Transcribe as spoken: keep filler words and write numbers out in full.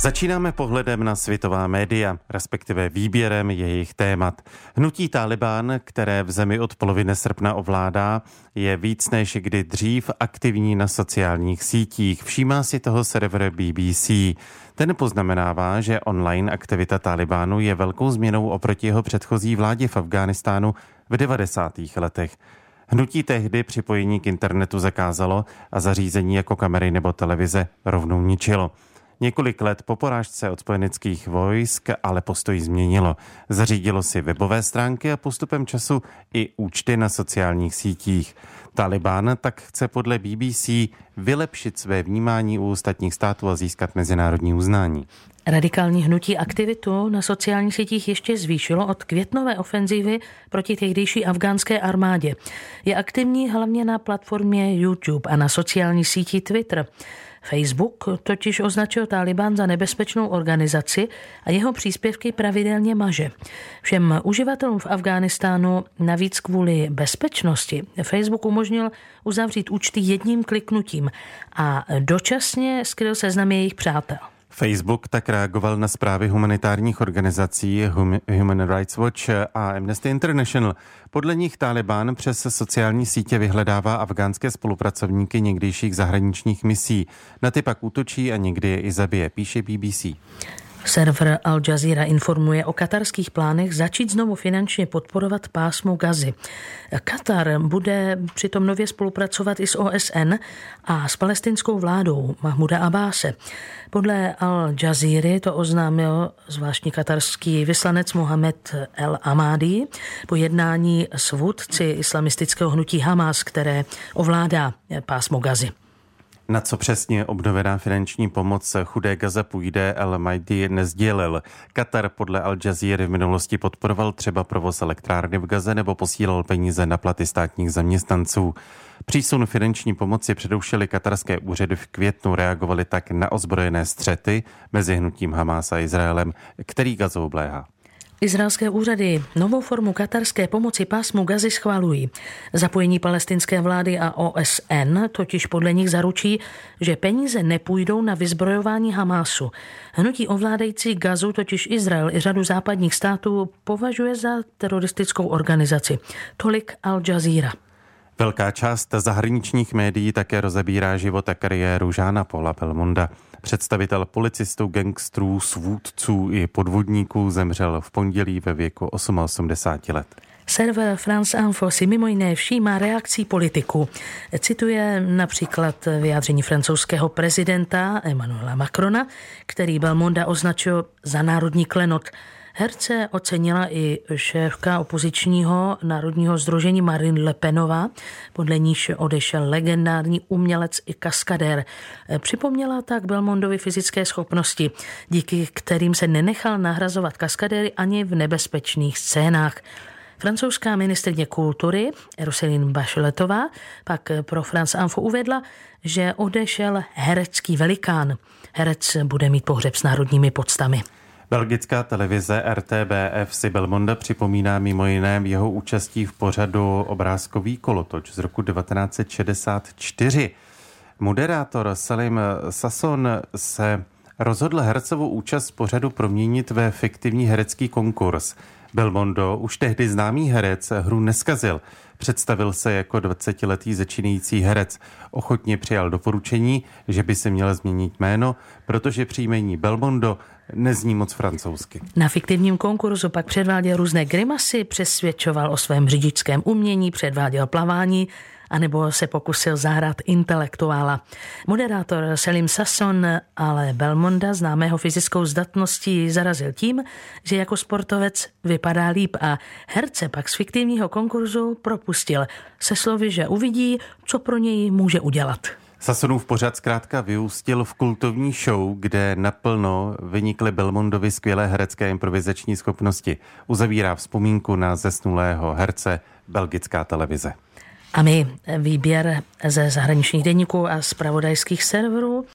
Začínáme pohledem na světová média, respektive výběrem jejich témat. Hnutí Tálibán, které v zemi od poloviny srpna ovládá, je víc než kdy dřív aktivní na sociálních sítích. Všímá si toho server B B C. Ten poznamenává, že online aktivita Tálibánu je velkou změnou oproti jeho předchozí vládě v Afghánistánu v devadesátých letech. Hnutí tehdy připojení k internetu zakázalo a zařízení jako kamery nebo televize rovnou ničilo. Několik let po porážce od spojeneckých vojsk ale postoj změnilo. Zařídilo si webové stránky a postupem času i účty na sociálních sítích. Tálibán tak chce podle B B C vylepšit své vnímání u ostatních států a získat mezinárodní uznání. Radikální hnutí aktivitu na sociálních sítích ještě zvýšilo od květnové ofenzívy proti tehdejší afgánské armádě. Je aktivní hlavně na platformě YouTube a na sociální síti Twitter. Facebook totiž označil Tálibán za nebezpečnou organizaci a jeho příspěvky pravidelně maže. Všem uživatelům v Afghánistánu navíc kvůli bezpečnosti Facebook umožnil uzavřít účty jedním kliknutím a dočasně skryl seznam jejich přátel. Facebook tak reagoval na zprávy humanitárních organizací Human Rights Watch a Amnesty International. Podle nich Tálibán přes sociální sítě vyhledává afgánské spolupracovníky někdejších zahraničních misí. Na ty pak útočí a někdy je i zabije, píše B B C. Server Al Jazeera informuje o katarských plánech začít znovu finančně podporovat pásmo Gazy. Katar bude přitom nově spolupracovat i s O S N a s palestinskou vládou Mahmuda Abbáse. Podle Al Jazeera to oznámil zvláštní katarský vyslanec Mohamed El Amadi po jednání s vůdci islamistického hnutí Hamas, které ovládá pásmo Gazy. Na co přesně obnovená finanční pomoc chudé Gaze půjde, El Mahdi nesdělil. Katar podle Al Jazeera v minulosti podporoval třeba provoz elektrárny v Gaze nebo posílal peníze na platy státních zaměstnanců. Přísun finanční pomoci předušily katarské úřady v květnu, reagovali tak na ozbrojené střety mezi hnutím Hamas a Izraelem, který Gazu obléhá. Izraelské úřady novou formu katarské pomoci pásmu Gazy schvalují. Zapojení palestinské vlády a O S N totiž podle nich zaručí, že peníze nepůjdou na vyzbrojování Hamásu. Hnutí ovládající Gazu totiž Izrael i řadu západních států považuje za teroristickou organizaci. Tolik Al Jazeera. Velká část zahraničních médií také rozebírá život a kariéru Jeana Paula Belmonda. Představitel policistů, gangstrů, svůdců i podvodníků zemřel v pondělí ve věku osmadesáti osmi let. Server France Info si mimo jiné všímá reakcí politiků. Cituje například vyjádření francouzského prezidenta Emmanuela Macrona, který Belmonda označil za národní klenot. Herce ocenila i šéfka opozičního národního sdružení Marine Le Penová, podle níž odešel legendární umělec i kaskadér. Připomněla tak Belmondovi fyzické schopnosti, díky kterým se nenechal nahrazovat kaskadéry ani v nebezpečných scénách. Francouzská ministryně kultury Roselyne Bachelettová pak pro France Info uvedla, že odešel herecký velikán. Herec bude mít pohřeb s národními poctami. Belgická televize R T B F si Belmonda připomíná mimo jiné jeho účastí v pořadu Obrázkový kolotoč z roku devatenáct set šedesát čtyři. Moderátor Salim Sasson se rozhodl hercovou účast v pořadu proměnit ve fiktivní herecký konkurs. Belmondo, už tehdy známý herec, hru neskazil. Představil se jako dvacetiletý začínající herec. Ochotně přijal doporučení, že by se měl změnit jméno, protože příjmení Belmondo nezní moc francouzsky. Na fiktivním konkurzu pak předváděl různé grimasy, přesvědčoval o svém řidičském umění, předváděl plavání anebo se pokusil zahrát intelektuála. Moderátor Salim Sasson ale Belmonda, známého fyzickou zdatností, zarazil tím, že jako sportovec vypadá líp a herce pak z fiktivního konkurzu propustil se slovy, že uvidí, co pro něj může udělat. Sassonův pořad zkrátka vyústil v kultovní show, kde naplno vynikly Belmondovi skvělé herecké improvizační schopnosti. Uzavírá vzpomínku na zesnulého herce belgická televize. A my výběr ze zahraničních deníků a zpravodajských serverů